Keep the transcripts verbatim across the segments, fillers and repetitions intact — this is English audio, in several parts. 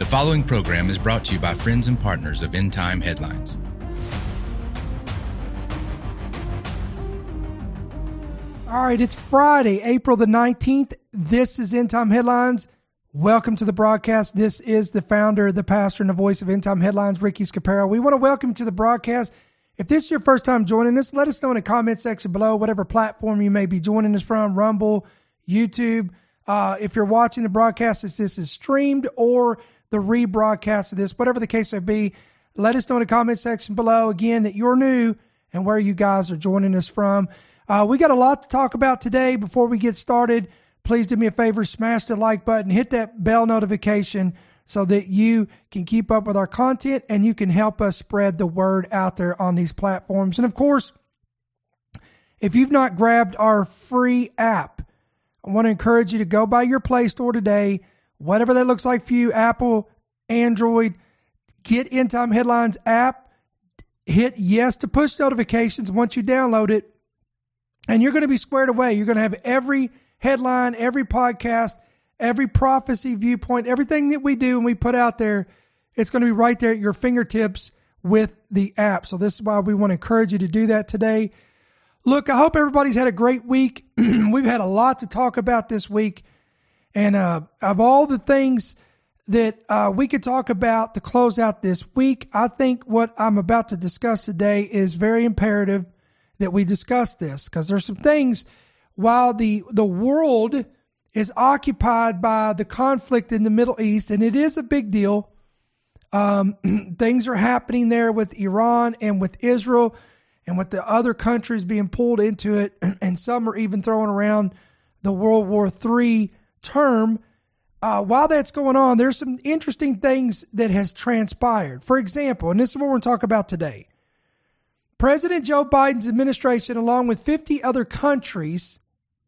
following program is brought to you by friends and partners of End Time Headlines. All right, it's Friday, April the nineteenth. This is End Time Headlines. Welcome to the broadcast. This is the founder, the pastor, and the voice of End Time Headlines, Ricky Scaparo. We want to welcome you to the broadcast. If this is your first time joining us, let us know in the comment section below, whatever platform you may be joining us from, Rumble, YouTube. Uh, if you're watching the broadcast as this is streamed or the rebroadcast of this, whatever the case may be, let us know in the comment section below, again, that you're new and where you guys are joining us from. Uh, we got a lot to talk about today. Before we get started, please do me a favor, smash the like button, hit that bell notification so that you can keep up with our content and you can help us spread the word out there on these platforms. And of course, if you've not grabbed our free app, I want to encourage you to go by your Play Store today, whatever that looks like for you, Apple, Android, get End Time Headlines app, hit yes to push notifications once you download it, and you're going to be squared away. You're going to have every headline, every podcast, every prophecy viewpoint, everything that we do and we put out there, it's going to be right there at your fingertips with the app. So this is why we want to encourage you to do that today. Look, I hope everybody's had a great week. We've had a lot to talk about this week. And uh, of all the things that uh, we could talk about to close out this week, I think what I'm about to discuss today is very imperative that we discuss this, because there's some things, while the, the world is occupied by the conflict in the Middle East, and it is a big deal. Um, things are happening there with Iran and with Israel and with the other countries being pulled into it, and some are even throwing around the World War Three term. Uh, while that's going on, there's some interesting things that has transpired. For example, and this is what we're going to talk about today. President Joe Biden's administration, along with fifty other countries,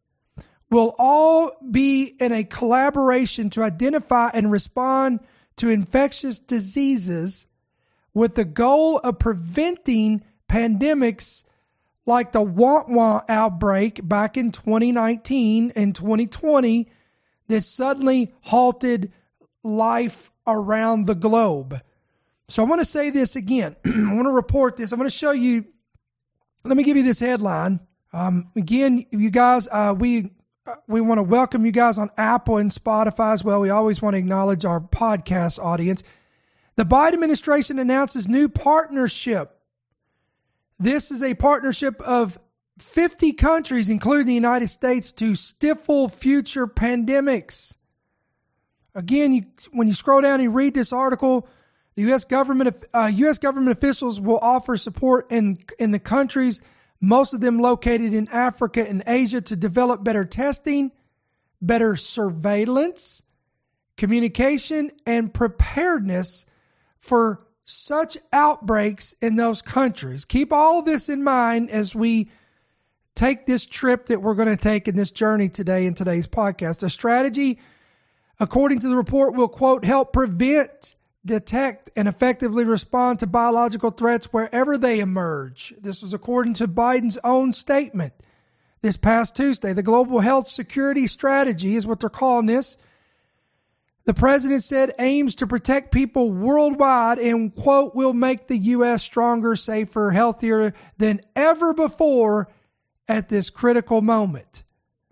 will all be in a collaboration to identify and respond to infectious diseases with the goal of preventing pandemics like the Wuhan outbreak back in twenty nineteen and twenty twenty that suddenly halted life around the globe. So I want to say this again. I want to report this. I'm going to show you. Let me give you this headline. Um, again, you guys, uh, we uh, we want to welcome you guys on Apple and Spotify as well. We always want to acknowledge our podcast audience. The Biden administration announces new partnership. This is a partnership of fifty countries, including the United States, to stifle future pandemics. Again, you, when you scroll down and you read this article, the U S government, uh, U S government officials will offer support in in the countries, most of them located in Africa and Asia, to develop better testing, better surveillance, communication, and preparedness for such outbreaks in those countries. Keep all of this in mind as we take this trip that we're going to take in this journey today in today's podcast. The strategy, according to the report, will, quote, help prevent, detect, and effectively respond to biological threats wherever they emerge. This was according to Biden's own statement this past Tuesday. The Global Health Security Strategy is what they're calling this. The president said aims to protect people worldwide and, quote, will make the U S stronger, safer, healthier than ever before at this critical moment.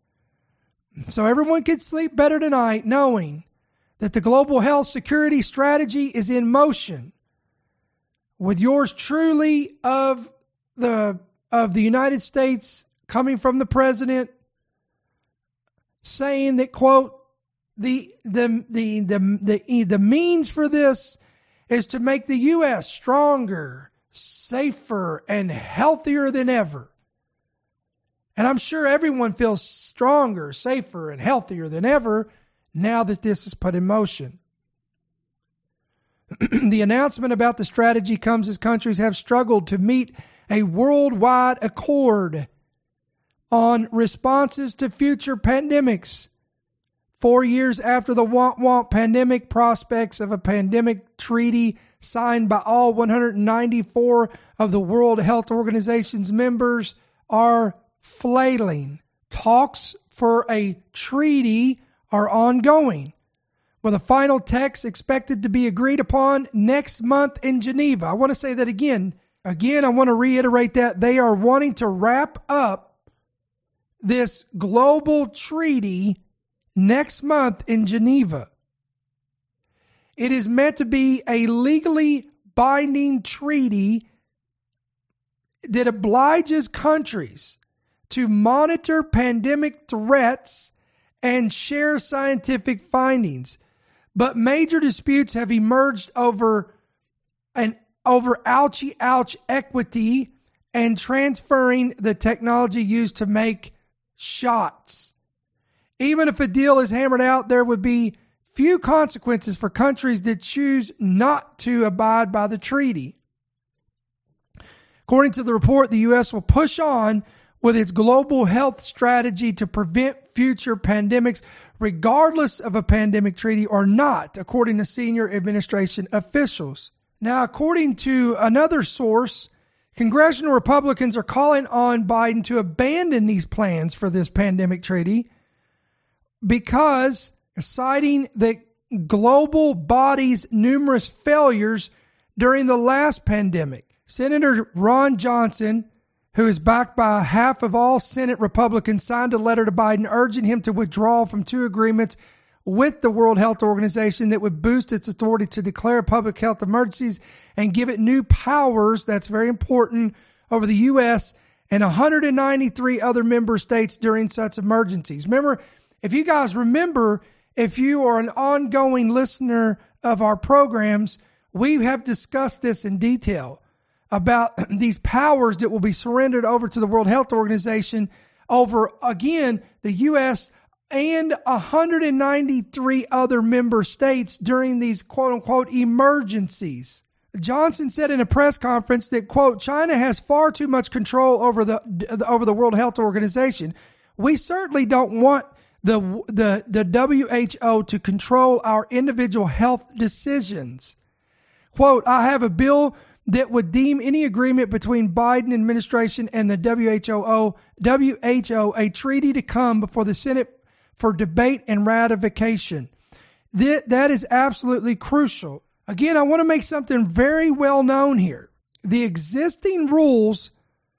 So everyone can sleep better tonight knowing that the Global Health Security Strategy is in motion, with yours truly of the of the United States coming from the president saying that, quote, the the the the the, the means for this is to make the U S stronger, safer, and healthier than ever. And I'm sure everyone feels stronger, safer, and healthier than ever now that this is put in motion. The announcement about the strategy comes as countries have struggled to meet a worldwide accord on responses to future pandemics. Four years after the womp womp pandemic, prospects of a pandemic treaty signed by all one hundred ninety-four of the World Health Organization's members are flailing. Talks for a treaty are ongoing, with a final text expected to be agreed upon next month in Geneva. I want to say that again. Again, I want to reiterate that they are wanting to wrap up this global treaty next month in Geneva. It is meant to be a legally binding treaty that obliges countries to monitor pandemic threats and share scientific findings. But major disputes have emerged over an over ouchie ouch equity and transferring the technology used to make shots. Even if a deal is hammered out, there would be few consequences for countries that choose not to abide by the treaty. According to the report, the U S will push on with its global health strategy to prevent future pandemics, regardless of a pandemic treaty or not, according to senior administration officials. Now, according to another source, congressional Republicans are calling on Biden to abandon these plans for this pandemic treaty because citing the global body's numerous failures during the last pandemic. Senator Ron Johnson, who is backed by half of all Senate Republicans, signed a letter to Biden urging him to withdraw from two agreements with the World Health Organization that would boost its authority to declare public health emergencies and give it new powers, that's very important, over the U S and one hundred ninety-three other member states during such emergencies. Remember, if you guys remember, if you are an ongoing listener of our programs, we have discussed this in detail about these powers that will be surrendered over to the World Health Organization over, again, the U S and one hundred ninety-three other member states during these quote-unquote emergencies. Johnson said in a press conference that, quote, China has far too much control over the over the World Health Organization. We certainly don't want the the the W H O to control our individual health decisions. Quote, I have a bill that would deem any agreement between Biden administration and the W H O, W H O a treaty to come before the Senate for debate and ratification. That, that is absolutely crucial. Again, I want to make something very well known here. The existing rules,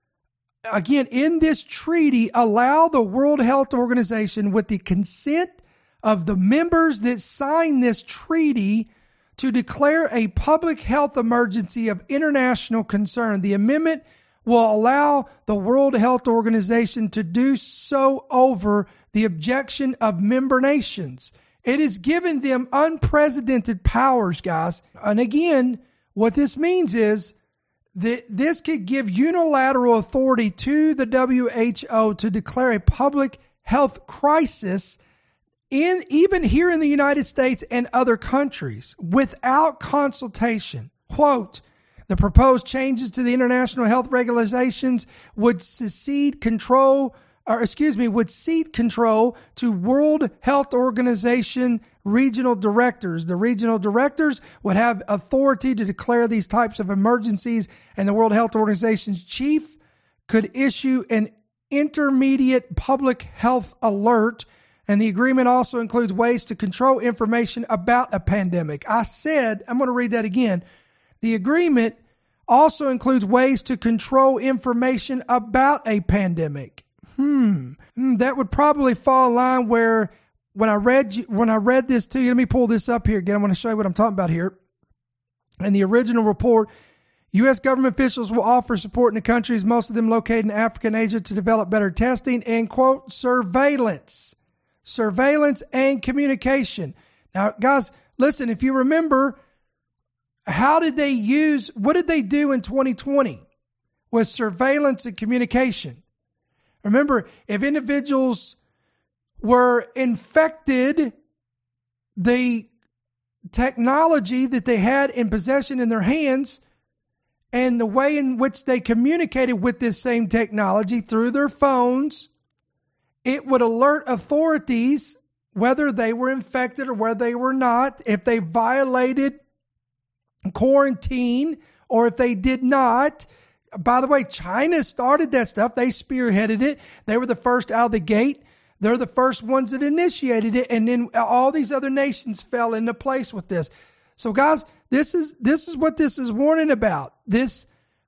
again, in this treaty allow the World Health Organization, with the consent of the members that sign this treaty, to declare a public health emergency of international concern. The amendment will allow the World Health Organization to do so over the objection of member nations. It has given them unprecedented powers, guys. And again, what this means is that this could give unilateral authority to the W H O to declare a public health crisis in even here in the United States and other countries without consultation. Quote, the proposed changes to the international health regulations would secede control, or excuse me, would cede control to World Health Organization regional directors. The regional directors would have authority to declare these types of emergencies, and the World Health Organization's chief could issue an intermediate public health alert. And the agreement also includes ways to control information about a pandemic. I said, I'm going to read that again. The agreement also includes ways to control information about a pandemic. Hmm. That would probably fall in line where when I read when I read this to you, let me pull this up here again. I want to show you what I'm talking about here. In the original report, U S government officials will offer support in the countries, most of them located in Africa and Asia, to develop better testing and, quote, surveillance. Surveillance and communication. Now, guys, listen, if you remember, how did they use, what did they do in twenty twenty with surveillance and communication? Remember, if individuals were infected, the technology that they had in possession in their hands and the way in which they communicated with this same technology through their phones, it would alert authorities whether they were infected or whether they were not, if they violated quarantine or if they did not. By the way, China started that stuff. They spearheaded it. They were the first out of the gate. They're the first ones that initiated it, and then all these other nations fell into place with this. So, guys, this is this is what this is warning about. This,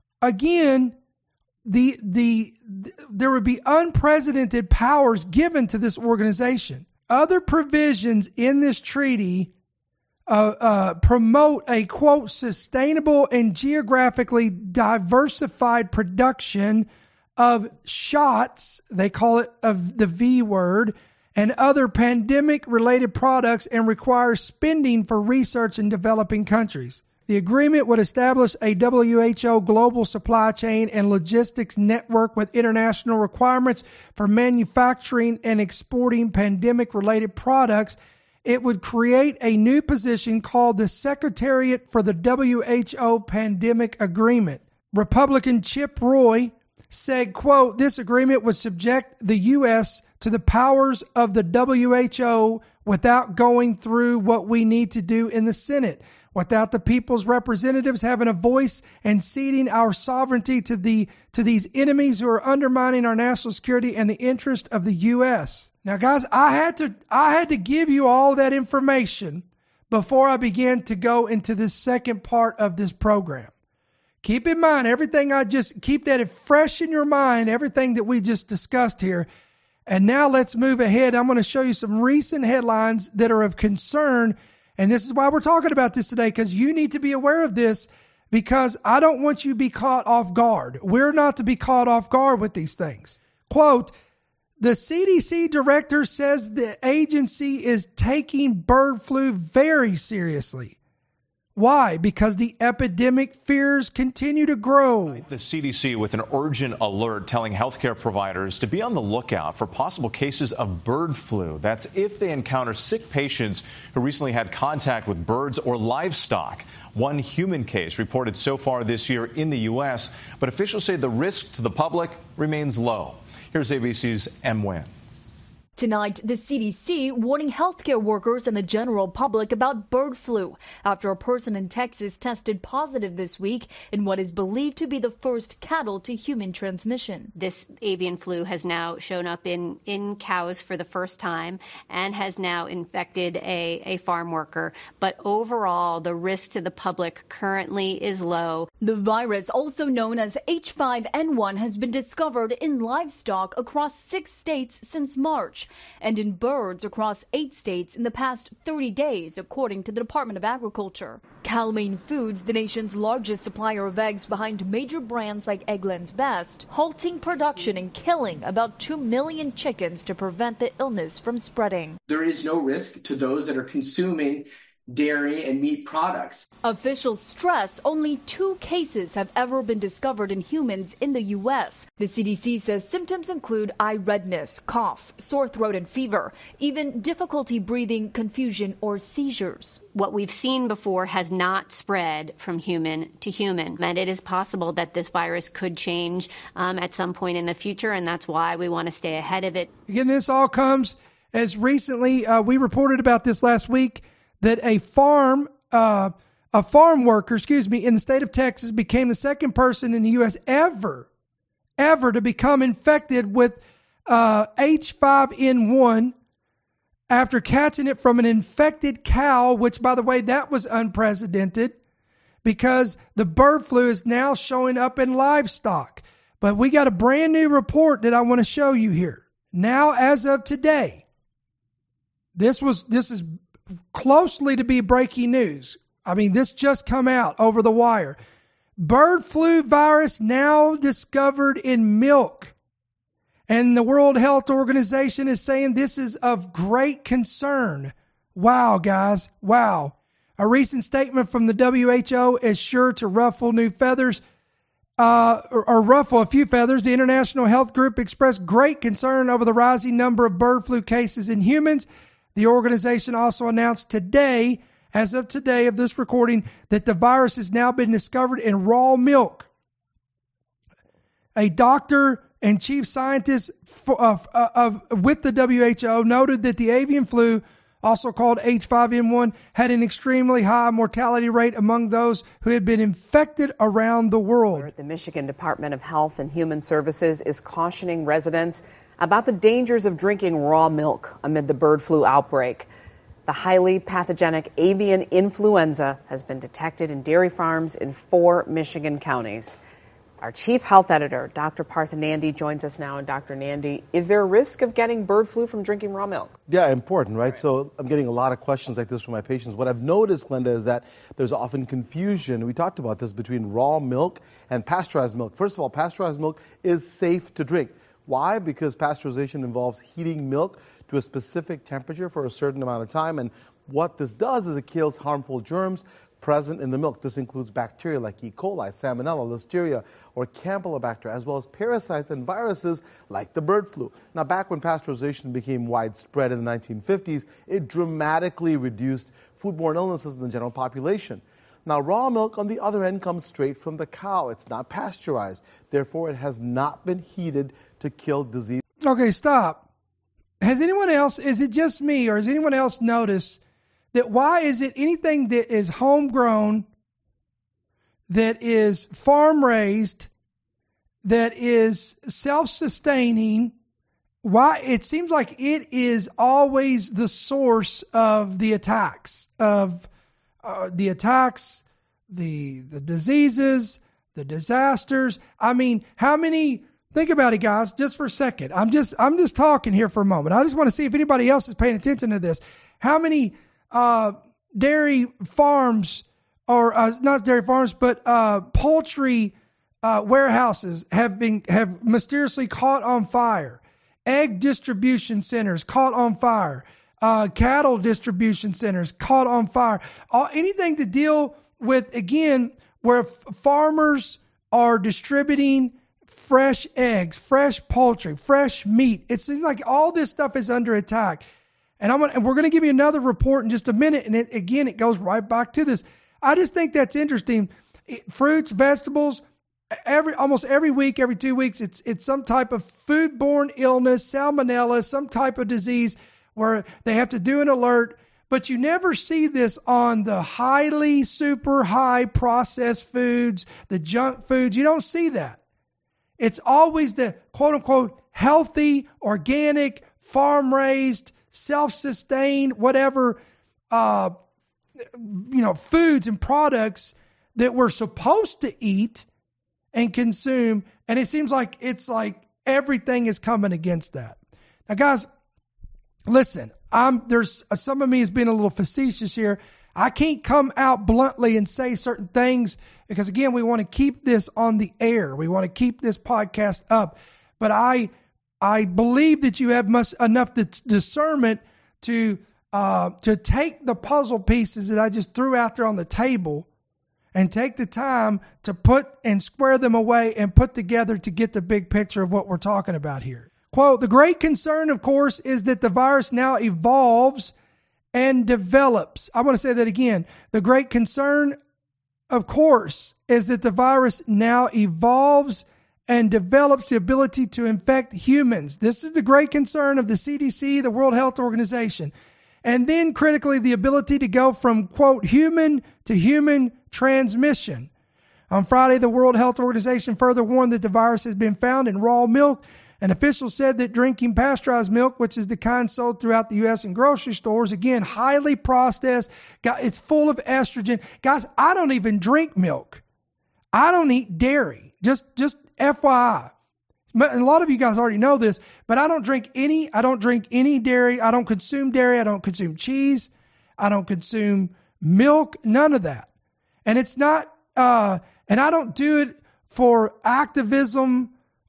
again, the the there would be unprecedented powers given to this organization. Other provisions in this treaty uh, uh, promote a, quote, sustainable and geographically diversified production of shots, they call it of the V word, and other pandemic-related products, and requires spending for research in developing countries. The agreement would establish a W H O global supply chain and logistics network with international requirements for manufacturing and exporting pandemic-related products. It would create a new position called the Secretariat for the W H O Pandemic Agreement. Republican Chip Roy said, quote, this agreement would subject the U S to the powers of the W H O without going through what we need to do in the Senate, without the people's representatives having a voice and ceding our sovereignty to the to these enemies who are undermining our national security and the interest of the U S. Now, guys, I had to I had to give you all that information before I began to go into this second part of this program. Keep in mind, everything I just, keep that fresh in your mind, everything that we just discussed here. And now let's move ahead. I'm going to show you some recent headlines that are of concern. And this is why we're talking about this today, because you need to be aware of this, because I don't want you to be caught off guard. We're not to be caught off guard with these things. Quote, the C D C director says the agency is taking bird flu very seriously. Why? Because the epidemic fears continue to grow. The C D C with an urgent alert telling healthcare providers to be on the lookout for possible cases of bird flu. That's if they encounter sick patients who recently had contact with birds or livestock. One human case reported so far this year in the U S, but officials say the risk to the public remains low. Here's A B C's Em Nguyen. Tonight, the C D C warning healthcare workers and the general public about bird flu after a person in Texas tested positive this week in what is believed to be the first cattle to human transmission. This avian flu has now shown up in, in cows for the first time and has now infected a, a farm worker. But overall, the risk to the public currently is low. The virus, also known as H five N one, has been discovered in livestock across six states since March, and in birds across eight states in the past thirty days, according to the Department of Agriculture. Cal-Maine Foods, the nation's largest supplier of eggs behind major brands like Eggland's Best, halting production and killing about two million chickens to prevent the illness from spreading. There is no risk to those that are consuming dairy and meat products. Officials stress only two cases have ever been discovered in humans in the U S. The C D C says symptoms include eye redness, cough, sore throat and fever, even difficulty breathing, confusion, or seizures. What we've seen before has not spread from human to human, and it is possible that this virus could change um, at some point in the future, and that's why we want to stay ahead of it. Again, this all comes as recently, uh, we reported about this last week, that a farm, uh, a farm worker, excuse me, in the state of Texas became the second person in the U S ever, ever to become infected with uh, H five N one after catching it from an infected cow, which, by the way, that was unprecedented because the bird flu is now showing up in livestock. But we got a brand new report that I want to show you here. Now, as of today, this was this is closely to be breaking news. I mean, this just come out over the wire. Bird flu virus now discovered in milk. And the World Health Organization is saying this is of great concern. Wow, guys. Wow. A recent statement from the W H O is sure to ruffle new feathers, uh, or, or ruffle a few feathers. The International Health Group expressed great concern over the rising number of bird flu cases in humans. The organization also announced today, as of today of this recording, that the virus has now been discovered in raw milk. A doctor and chief scientist of, of, of, with the W H O noted that the avian flu, also called H five N one, had an extremely high mortality rate among those who had been infected around the world. The Michigan Department of Health and Human Services is cautioning residents about the dangers of drinking raw milk amid the bird flu outbreak. The highly pathogenic avian influenza has been detected in dairy farms in four Michigan counties. Our chief health editor, Doctor Partha Nandi, joins us now. And Doctor Nandi, is there a risk of getting bird flu from drinking raw milk? Yeah, important, right? So I'm getting a lot of questions like this from my patients. What I've noticed, Glenda, is that there's often confusion. We talked about this between raw milk and pasteurized milk. First of all, pasteurized milk is safe to drink. Why? Because pasteurization involves heating milk to a specific temperature for a certain amount of time. And what this does is it kills harmful germs present in the milk. This includes bacteria like E. coli, Salmonella, Listeria, or Campylobacter, as well as parasites and viruses like the bird flu. Now, back when pasteurization became widespread in the nineteen fifties, it dramatically reduced foodborne illnesses in the general population. Now, raw milk, on the other end, comes straight from the cow. It's not pasteurized. Therefore, it has not been heated to kill disease. Okay, stop. Has anyone else, is it just me, or has anyone else noticed that why is it anything that is homegrown, that is farm raised, that is self-sustaining, why it seems like it is always the source of the attacks, of uh, the attacks, the the diseases, the disasters. I mean, how many, think about it, guys, just for a second. I'm just I'm just talking here for a moment. I just want to see if anybody else is paying attention to this. How many Uh, dairy farms, or uh, not dairy farms, but uh, poultry uh, warehouses have been have mysteriously caught on fire. Egg distribution centers caught on fire. Uh, cattle distribution centers caught on fire. All, anything to deal with, again, where f- farmers are distributing fresh eggs, fresh poultry, fresh meat. It seems like all this stuff is under attack. And I'm gonna, and we're going to give you another report in just a minute. And it, again, it goes right back to this. I just think that's interesting. It, fruits, vegetables, every almost every week, every two weeks, it's it's some type of foodborne illness, salmonella, some type of disease where they have to do an alert. But you never see this on the highly, super high processed foods, the junk foods. You don't see that. It's always the quote unquote healthy, organic, farm raised, self-sustained, whatever, uh, you know, foods and products that we're supposed to eat and consume. And it seems like it's like everything is coming against that. Now, guys, listen, I'm, there's some of me is being a little facetious here. I can't come out bluntly and say certain things because, again, we want to keep this on the air. We want to keep this podcast up. But I, I believe that you have much, enough discernment to uh, to take the puzzle pieces that I just threw out there on the table and take the time to put and square them away and put together to get the big picture of what we're talking about here. Quote, the great concern, of course, is that the virus now evolves and develops. I want to say that again. The great concern, of course, is that the virus now evolves and develops the ability to infect humans. This is the great concern of the C D C, the World Health Organization. And then critically, the ability to go from, quote, human to human transmission. On Friday, the World Health Organization further warned that the virus has been found in raw milk. And officials said that drinking pasteurized milk, which is the kind sold throughout the U S in grocery stores, again, highly processed, it's full of estrogen. Guys, I don't even drink milk. I don't eat dairy. Just, just F Y I. And a lot of you guys already know this, but I don't drink any, I don't drink any dairy. I don't consume dairy. I don't consume cheese. I don't consume milk, none of that. And it's not, uh, and I don't do it for activism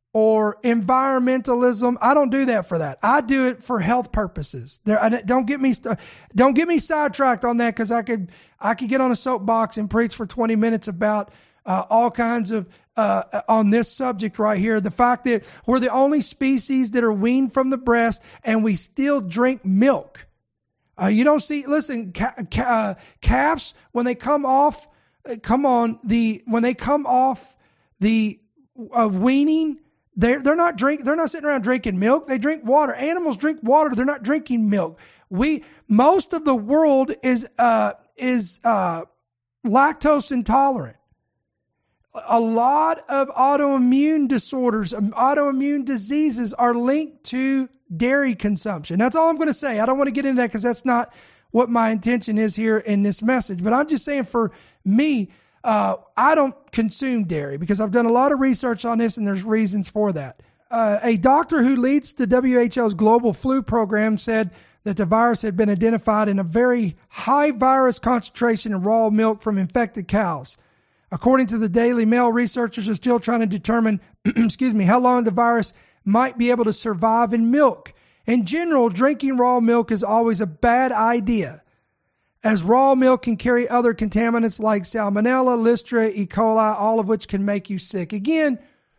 or environmentalism. I don't do that for that. I do it for health purposes. There, don't get me, don't get me sidetracked on that, because I could, I could get on a soapbox and preach for twenty minutes about uh, all kinds of uh, on this subject right here. The fact that we're the only species that are weaned from the breast and we still drink milk. Uh, you don't see. Listen, ca- ca- uh, calves when they come off, uh, come on the when they come off the of weaning. They're, they're not drink. They're not sitting around drinking milk. They drink water. Animals drink water. They're not drinking milk. We most of the world is uh, is uh, lactose intolerant. A lot of autoimmune disorders, autoimmune diseases are linked to dairy consumption. That's all I'm going to say. I don't want to get into that because that's not what my intention is here in this message. But I'm just saying for me, uh, I don't consume dairy because I've done a lot of research on this and there's reasons for that. Uh, a doctor who leads the W H O's global flu program said that the virus had been identified in a very high virus concentration in raw milk from infected cows. According to the Daily Mail, researchers are still trying to determine, excuse me, how long the virus might be able to survive in milk. In general, drinking raw milk is always a bad idea, as raw milk can carry other contaminants like salmonella, listeria, E. coli, all of which can make you sick. Again,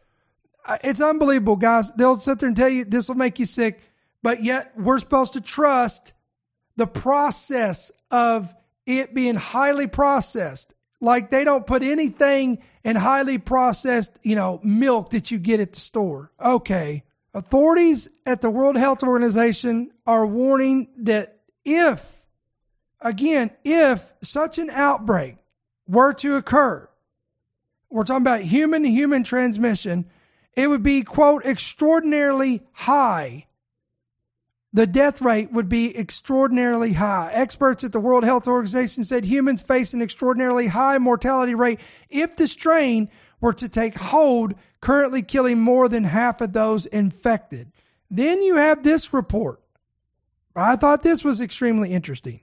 it's unbelievable, guys. They'll sit there and tell you this will make you sick, but yet we're supposed to trust the process of it being highly processed. Like they don't put anything in highly processed, you know, milk that you get at the store. Okay. Authorities at the World Health Organization are warning that if, again, if such an outbreak were to occur, we're talking about human to human transmission, it would be, quote, extraordinarily high. The death rate would be extraordinarily high. Experts at the World Health Organization said humans face an extraordinarily high mortality rate if the strain were to take hold, currently killing more than half of those infected. Then you have this report. I thought this was extremely interesting.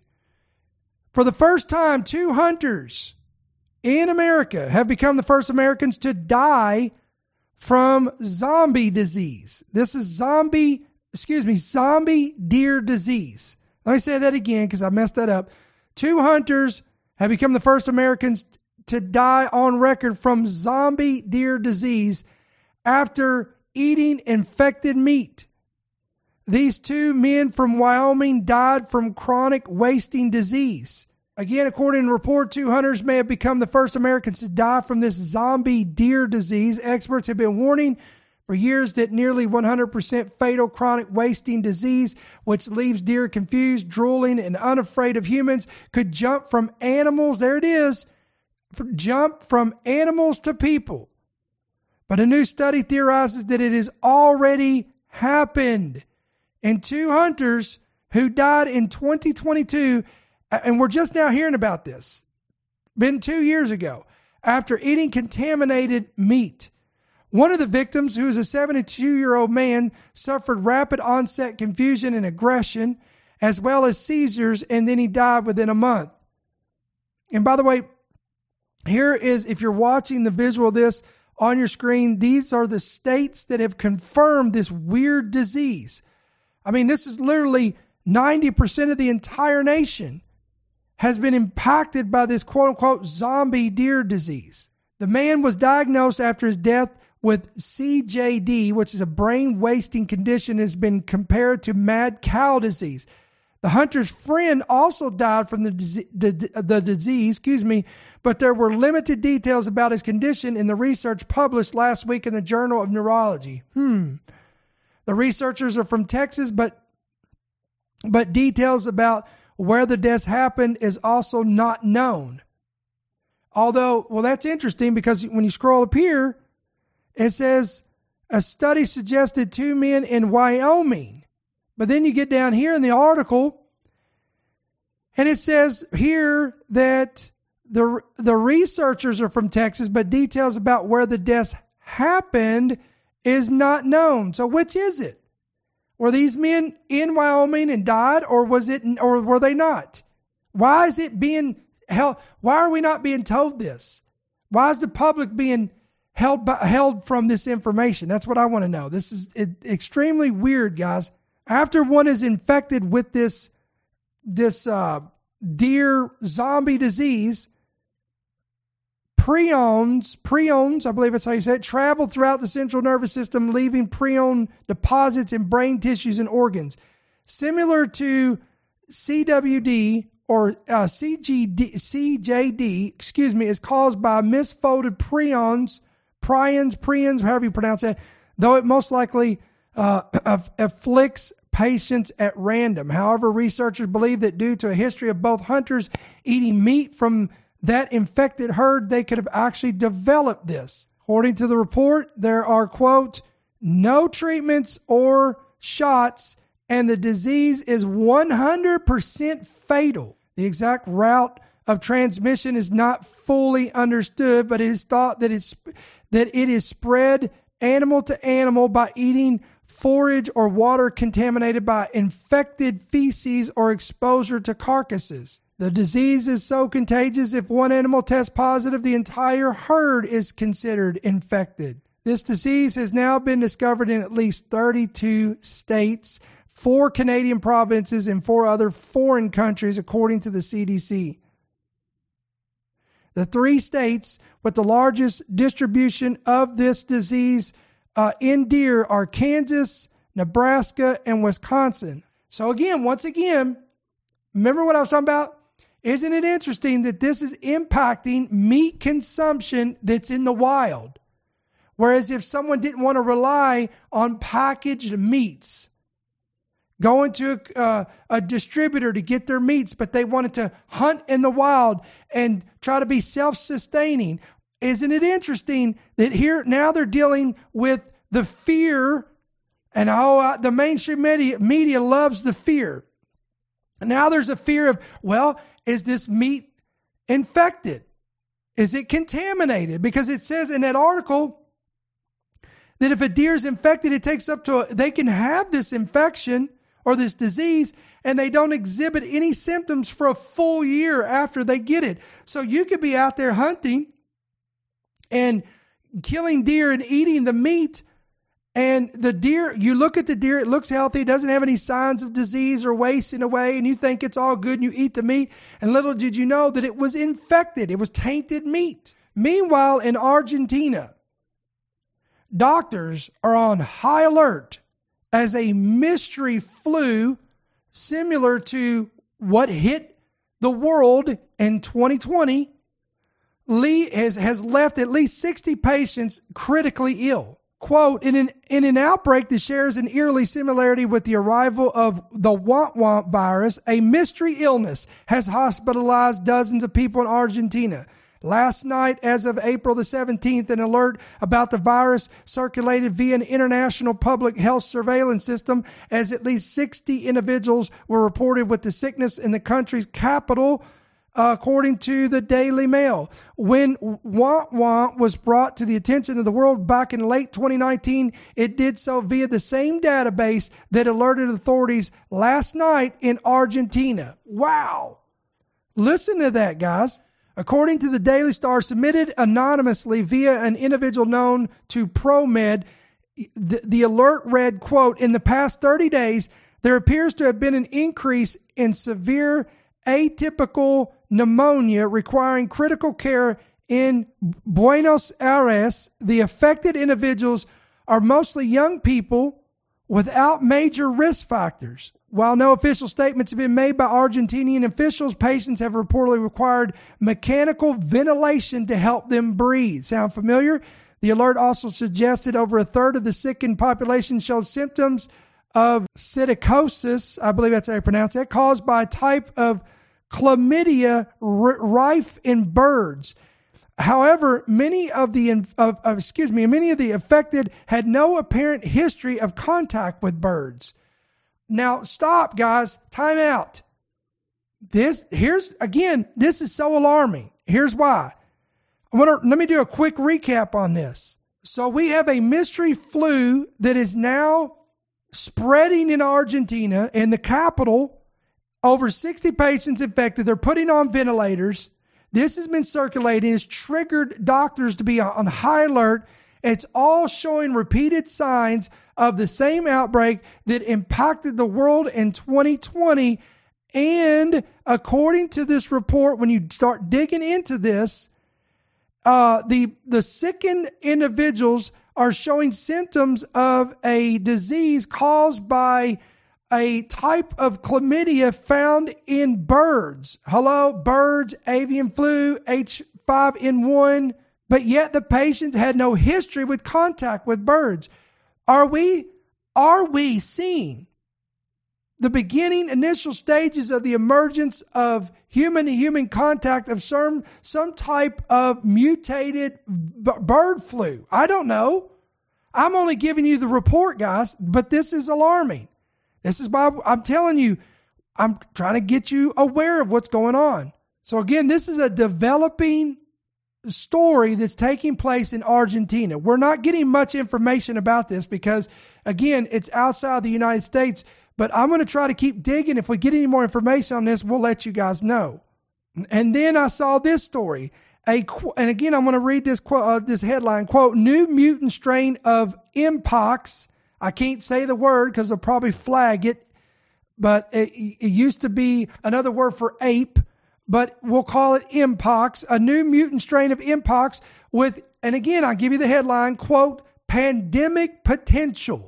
For the first time, two hunters in America have become the first Americans to die from zombie disease. This is zombie Excuse me, zombie deer disease. Let me say that again because I messed that up. Two hunters have become the first Americans to die on record from zombie deer disease after eating infected meat. These two men from Wyoming died from chronic wasting disease. Again, according to the report, two hunters may have become the first Americans to die from this zombie deer disease. Experts have been warning for years that nearly one hundred percent fatal chronic wasting disease, which leaves deer confused, drooling, and unafraid of humans, could jump from animals, there it is, jump from animals to people. But a new study theorizes that it has already happened. And two hunters who died in twenty twenty-two, and we're just now hearing about this, been two years ago, after eating contaminated meat. One of the victims, who is a seventy-two-year-old man, suffered rapid onset confusion and aggression, as well as seizures, and then he died within a month. And by the way, here is, if you're watching the visual of this on your screen, these are the states that have confirmed this weird disease. I mean, this is literally ninety percent of the entire nation has been impacted by this quote-unquote zombie deer disease. The man was diagnosed after his death with C J D, which is a brain wasting condition, has been compared to mad cow disease. The hunter's friend also died from the, the, the disease, excuse me, but there were limited details about his condition in the research published last week in the Journal of Neurology. Hmm. The researchers are from Texas, but but details about where the deaths happened is also not known. Although, well, that's interesting because when you scroll up here, it says a study suggested two men in Wyoming. But then you get down here in the article, and it says here that the, the researchers are from Texas, but details about where the deaths happened is not known. So which is it? Were these men in Wyoming and died, or was it, or were they not? Why is it being held? Why are we not being told this? Why is the public being held by, held from this information? That's what I want to know. This is it, extremely weird, guys. After one is infected with this this uh, deer zombie disease, prions, prions, I believe that's how you say it, travel throughout the central nervous system, leaving prion deposits in brain tissues and organs. Similar to C W D or uh, C G D, C J D, excuse me, is caused by misfolded prions, prions, prions, however you pronounce that, though it most likely uh, afflicts patients at random. However, researchers believe that due to a history of both hunters eating meat from that infected herd, they could have actually developed this. According to the report, there are, quote, no treatments or shots, and the disease is one hundred percent fatal. The exact route of transmission is not fully understood, but it is thought that it's that it is spread animal to animal by eating forage or water contaminated by infected feces or exposure to carcasses. The disease is so contagious, if one animal tests positive, the entire herd is considered infected. This disease has now been discovered in at least thirty-two states, four Canadian provinces, and four other foreign countries, according to the C D C. The three states with the largest distribution of this disease uh, in deer are Kansas, Nebraska, and Wisconsin. So again, once again, remember what I was talking about? Isn't it interesting that this is impacting meat consumption that's in the wild? Whereas if someone didn't want to rely on packaged meats, going to a, uh, a distributor to get their meats, but they wanted to hunt in the wild and try to be self-sustaining. Isn't it interesting that here now they're dealing with the fear, and oh, uh, the mainstream media, media loves the fear. Now there's a fear of, well, is this meat infected? Is it contaminated? Because it says in that article that if a deer is infected, it takes up to, a, they can have this infection or this disease, and they don't exhibit any symptoms for a full year after they get it. So you could be out there hunting and killing deer and eating the meat, and the deer, you look at the deer, it looks healthy, it doesn't have any signs of disease or wasting away, and you think it's all good, and you eat the meat, and little did you know that it was infected. It was tainted meat. Meanwhile, in Argentina, doctors are on high alert as a mystery flu similar to what hit the world in twenty twenty has, has left at least sixty patients critically ill. Quote, in an, in an outbreak that shares an eerie similarity with the arrival of the Womp Womp virus, a mystery illness has hospitalized dozens of people in Argentina. Last night, as of April the seventeenth, an alert about the virus circulated via an international public health surveillance system, as at least sixty individuals were reported with the sickness in the country's capital, uh, according to the Daily Mail. When Womp Womp was brought to the attention of the world back in late twenty nineteen, it did so via the same database that alerted authorities last night in Argentina. Wow. Listen to that, guys. According to the Daily Star, submitted anonymously via an individual known to ProMed, the, the alert read, quote, in the past thirty days, there appears to have been an increase in severe atypical pneumonia requiring critical care in Buenos Aires. The affected individuals are mostly young people without major risk factors. While no official statements have been made by Argentinian officials, patients have reportedly required mechanical ventilation to help them breathe. Sound familiar? The alert also suggested over a third of the sickened population showed symptoms of psittacosis, I believe that's how you pronounce it, caused by a type of chlamydia r- rife in birds. However, many of the of, of excuse me, many of the affected had no apparent history of contact with birds. Now, stop, guys. Time out. This, here's, again, this is so alarming. Here's why. I want to, let me do a quick recap on this. So we have a mystery flu that is now spreading in Argentina, in the capital. Over sixty patients infected. They're putting on ventilators. This has been circulating. It's triggered doctors to be on high alert. It's all showing repeated signs of the same outbreak that impacted the world in twenty twenty. And according to this report, when you start digging into this, uh, the, the sickened individuals are showing symptoms of a disease caused by a type of chlamydia found in birds. Hello, birds, avian flu, H five N one. But yet the patients had no history with contact with birds. Are we, are we seeing the beginning, initial stages of the emergence of human-to-human contact of some, some type of mutated b- bird flu. I don't know. I'm only giving you the report, guys, but this is alarming. This is why I'm telling you, I'm trying to get you aware of what's going on. So again, this is a developing story that's taking place in Argentina. We're not getting much information about this because, again, it's outside the United States. But I'm going to try to keep digging. If we get any more information on this, we'll let you guys know. And then I saw this story. A and again, I'm going to read this quote, uh, this headline, quote, new mutant strain of Mpox. I can't say the word because they'll probably flag it. But it, it used to be another word for ape. But we'll call it Mpox. A new mutant strain of Mpox with, and again, I'll give you the headline, quote, pandemic potential,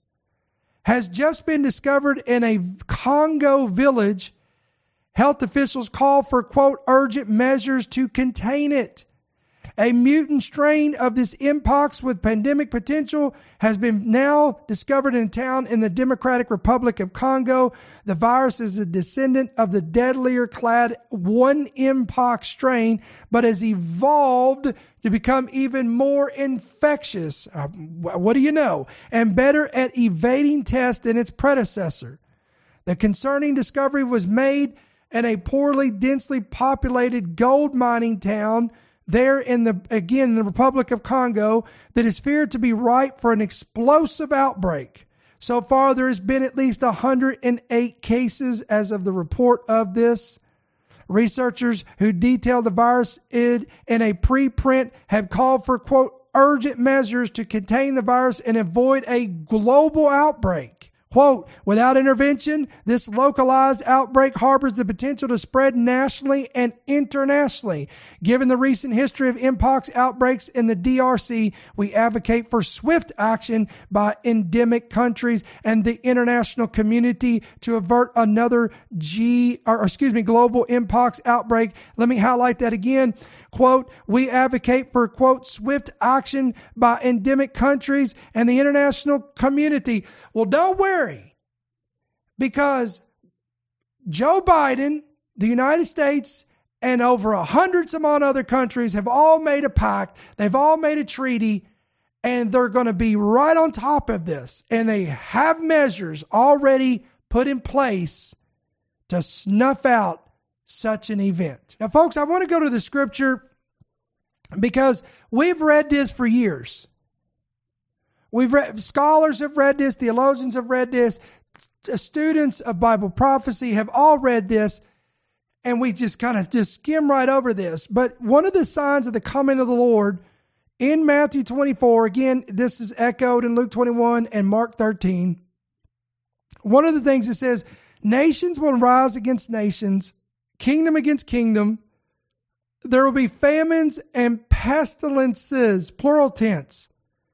has just been discovered in a Congo village. Health officials call for, quote, urgent measures to contain it. A mutant strain of this Mpox with pandemic potential has been now discovered in a town in the Democratic Republic of Congo. The virus is a descendant of the deadlier clad one Mpox strain, but has evolved to become even more infectious. Uh, what do you know? And better at evading tests than its predecessor. The concerning discovery was made in a poorly densely populated gold mining town there in the, again, in the Republic of Congo, that is feared to be ripe for an explosive outbreak. So far, there has been at least one hundred eight cases as of the report of this. Researchers who detailed the virus in, in a preprint have called for, quote, urgent measures to contain the virus and avoid a global outbreak. Quote, without intervention, this localized outbreak harbors the potential to spread nationally and internationally. Given the recent history of Mpox outbreaks in the D R C, we advocate for swift action by endemic countries and the international community to avert another G, or excuse me, global Mpox outbreak. Let me highlight that again. Quote, we advocate for, quote, swift action by endemic countries and the international community. Well, don't worry, because Joe Biden, the United States, and over a hundred some odd other countries have all made a pact. They've all made a treaty, and they're going to be right on top of this. And they have measures already put in place to snuff out such an event. Now, folks, I want to go to the scripture because we've read this for years. We've read, scholars have read this, theologians have read this, students of Bible prophecy have all read this, and we just kind of just skim right over this. But one of the signs of the coming of the Lord in Matthew twenty-four, again, this is echoed in Luke twenty-one and Mark thirteen. One of the things it says, nations will rise against nations, kingdom against kingdom. There will be famines and pestilences, plural tense.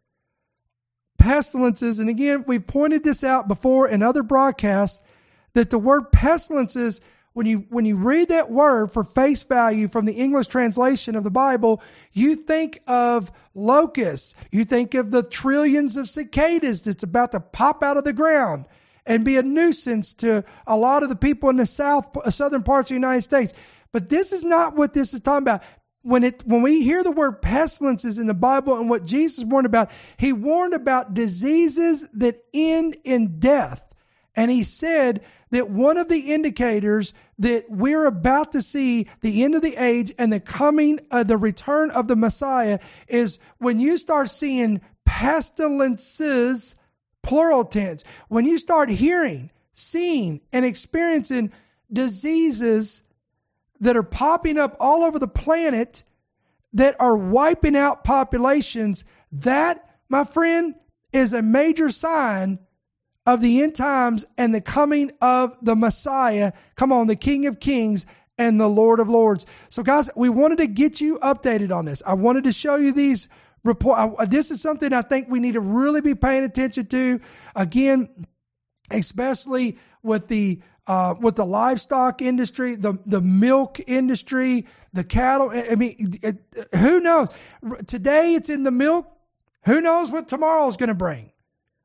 Pestilences, and again, we pointed this out before in other broadcasts, that the word pestilences, when you when you read that word for face value from the English translation of the Bible, you think of locusts. You think of the trillions of cicadas that's about to pop out of the ground and be a nuisance to a lot of the people in the south, southern parts of the United States. But this is not what this is talking about. When it when we hear the word pestilences in the Bible and what Jesus warned about, he warned about diseases that end in death. And he said that one of the indicators that we're about to see the end of the age and the coming of the return of the Messiah is when you start seeing pestilences, plural tense, when you start hearing, seeing, and experiencing diseases that are popping up all over the planet that are wiping out populations, that, my friend, is a major sign of the end times and the coming of the Messiah. Come on, the King of Kings and the Lord of Lords. So guys, we wanted to get you updated on this. I wanted to show you these reports. This is something I think we need to really be paying attention to. Again, especially with the Uh, with the livestock industry, the, the milk industry, the cattle. I mean, it, who knows? Today it's in the milk. Who knows what tomorrow is going to bring?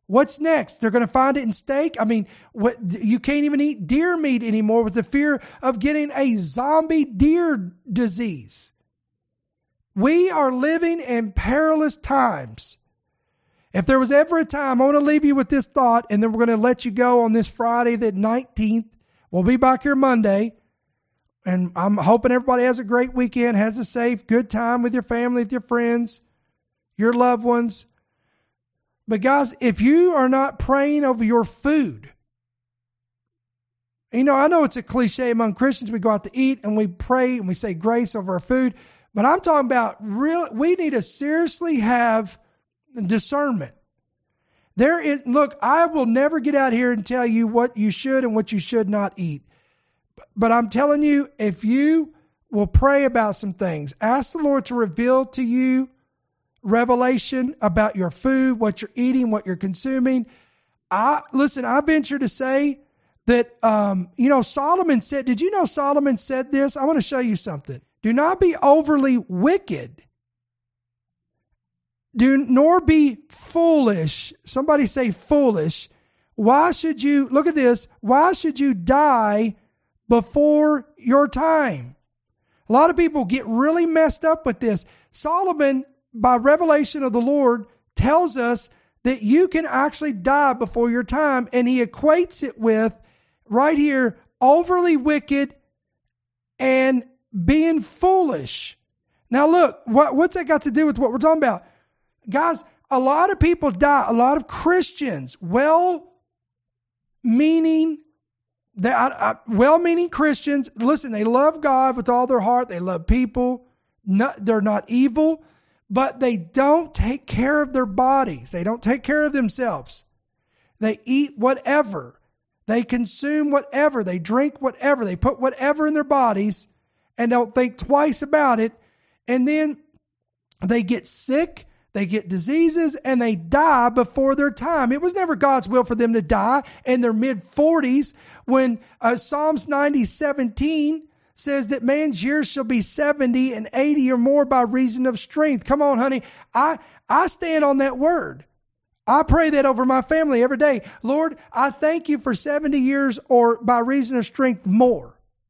What's next? They're going to find it in steak. I mean, what, you can't even eat deer meat anymore with the fear of getting a zombie deer disease. We are living in perilous times. If there was ever a time, I want to leave you with this thought, and then we're going to let you go on this Friday the nineteenth. We'll be back here Monday, and I'm hoping everybody has a great weekend, has a safe, good time with your family, with your friends, your loved ones. But guys, if you are not praying over your food, you know, I know it's a cliche among Christians. We go out to eat and we pray and we say grace over our food. But I'm talking about real, we need to seriously have discernment. There is, look, I will never get out here and tell you what you should and what you should not eat. But I'm telling you, if you will pray about some things, ask the Lord to reveal to you revelation about your food, what you're eating, what you're consuming. I listen, I venture to say that, um, you know, Solomon said, did you know Solomon said this? I want to show you something. Do not be overly wicked. Do nor be foolish. Somebody say foolish. Why should you, look at this, why should you die before your time? A lot of people get really messed up with this. Solomon, by revelation of the Lord, tells us that you can actually die before your time. And he equates it with, right here, overly wicked and being foolish. Now look, what, what's that got to do with what we're talking about? Guys, a lot of people die, a lot of Christians, well-meaning, well-meaning Christians, listen, they love God with all their heart, they love people, not, they're not evil, but they don't take care of their bodies. They don't take care of themselves. They eat whatever. They consume whatever. They drink whatever. They put whatever in their bodies and don't think twice about it. And then they get sick, they get diseases, and they die before their time. It was never God's will for them to die in their mid-forties when uh, Psalms ninety seventeen says that man's years shall be seventy and eighty or more by reason of strength. Come on, honey. I, I stand on that word. I pray that over my family every day. Lord, I thank you for seventy years or by reason of strength more.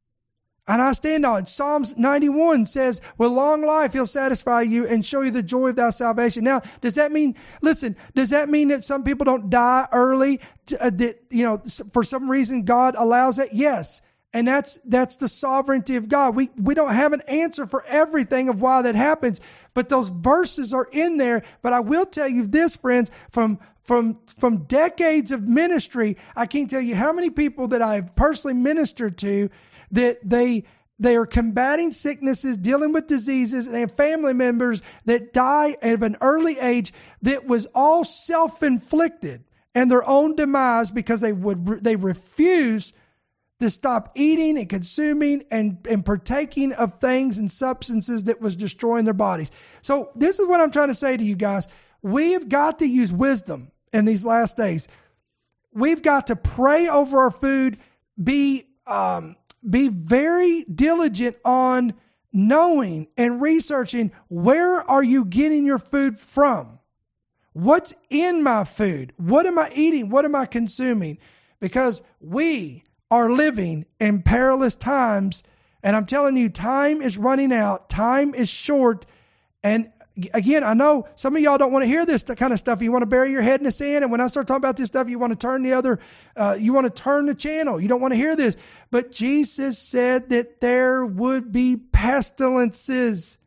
And I stand on it. Psalms ninety-one says, with long life, he'll satisfy you and show you the joy of thy salvation. Now, does that mean, listen, does that mean that some people don't die early? Uh, that, you know, for some reason God allows it? Yes. And that's that's the sovereignty of God. We we don't have an answer for everything of why that happens, but those verses are in there. But I will tell you this, friends, from from from decades of ministry, I can't tell you how many people that I've personally ministered to that they they are combating sicknesses, dealing with diseases, and they have family members that die at an early age that was all self-inflicted and their own demise because they would they refuse to stop eating and consuming and, and partaking of things and substances that was destroying their bodies. So this is what I'm trying to say to you guys. We have got to use wisdom in these last days. We've got to pray over our food, be, um, be very diligent on knowing and researching where are you getting your food from? What's in my food? What am I eating? What am I consuming? Because we are living in perilous times. And I'm telling you, time is running out. Time is short. And again, I know some of y'all don't want to hear this kind of stuff. You want to bury your head in the sand. And when I start talking about this stuff, you want to turn the other, uh, you want to turn the channel. You don't want to hear this. But Jesus said that there would be pestilences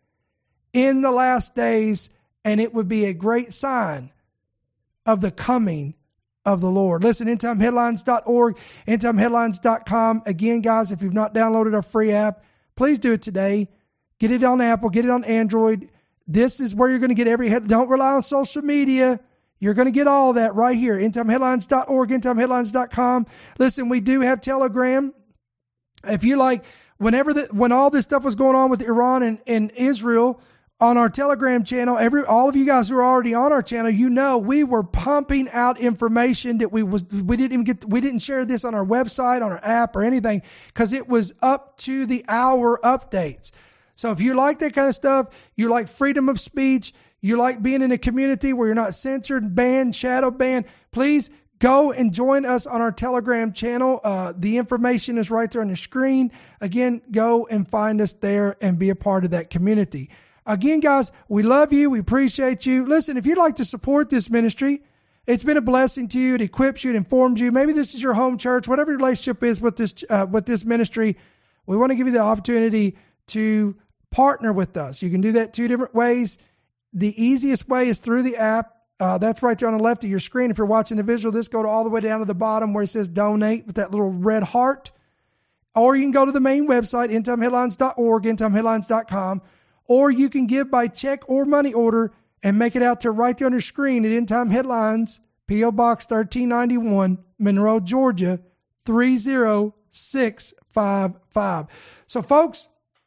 in the last days, and it would be a great sign of the coming of the Lord. Listen, end time headlines dot org, end time headlines dot com. Again, guys, if you've not downloaded our free app, please do it today. Get it on Apple, get it on Android. This is where you're going to get every head. Don't rely on social media. You're going to get all of that right here. end time headlines dot org, end time headlines dot com. Listen, we do have Telegram. If you like, whenever the, when all this stuff was going on with Iran and, and Israel, on our Telegram channel, every all of you guys who are already on our channel, you know we were pumping out information that we was we didn't even get we didn't share this on our website, on our app, or anything because it was up to the hour updates. So if you like that kind of stuff, you like freedom of speech, you like being in a community where you're not censored, banned, shadow banned, please go and join us on our Telegram channel. Uh, the information is right there on the screen. Again, go and find us there and be a part of that community. Again, guys, we love you. We appreciate you. Listen, if you'd like to support this ministry, it's been a blessing to you. It equips you. It informs you. Maybe this is your home church, whatever your relationship is with this, uh, with this ministry. We want to give you the opportunity to partner with us. You can do that two different ways. The easiest way is through the app. Uh, that's right there on the left of your screen. If you're watching the visual, this go to all the way down to the bottom where it says donate with that little red heart. Or you can go to the main website, end time headlines dot org, end time headlines dot com. Or you can give by check or money order and make it out to right there on your screen at End Time Headlines, P O Box thirteen ninety-one, Monroe, Georgia, three zero six five five. So, folks,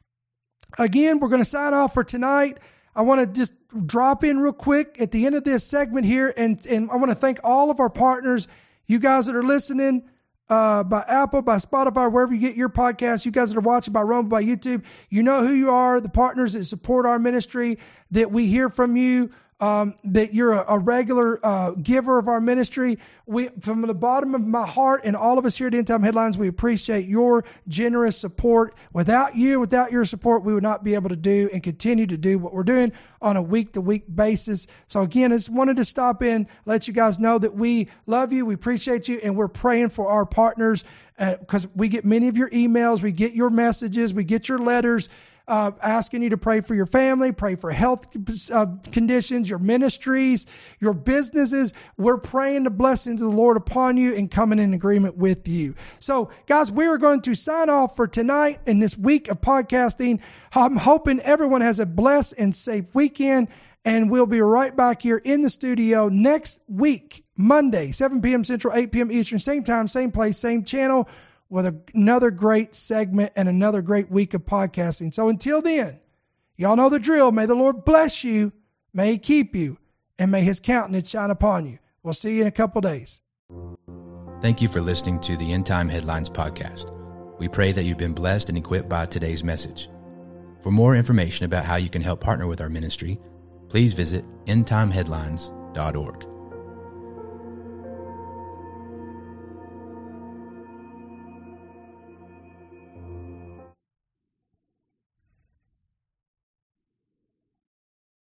again, we're going to sign off for tonight. I want to just drop in real quick at the end of this segment here, and, and I want to thank all of our partners, you guys that are listening uh, by Apple, by Spotify, wherever you get your podcasts, you guys that are watching by Rumble, by YouTube. You know who you are, the partners that support our ministry, that we hear from you, um, that you're a, a regular uh, giver of our ministry. We, from the bottom of my heart and all of us here at End Time Headlines, we appreciate your generous support. Without you, without your support, we would not be able to do and continue to do what we're doing on a week-to-week basis. So again, I just wanted to stop in, let you guys know that we love you, we appreciate you, and we're praying for our partners because uh, we get many of your emails, we get your messages, we get your letters, Uh, asking you to pray for your family, pray for health uh, conditions, your ministries, your businesses. We're praying the blessings of the Lord upon you and coming in agreement with you. So, guys, we are going to sign off for tonight in this week of podcasting. I'm hoping everyone has a blessed and safe weekend, and we'll be right back here in the studio next week, Monday, seven p.m. Central, eight p.m. Eastern, same time, same place, same channel, with another great segment and another great week of podcasting. So until then, y'all know the drill. May the Lord bless you, may He keep you, and may His countenance shine upon you. We'll see you in a couple days. Thank you for listening to the End Time Headlines podcast. We pray that you've been blessed and equipped by today's message. For more information about how you can help partner with our ministry, please visit end time headlines dot org.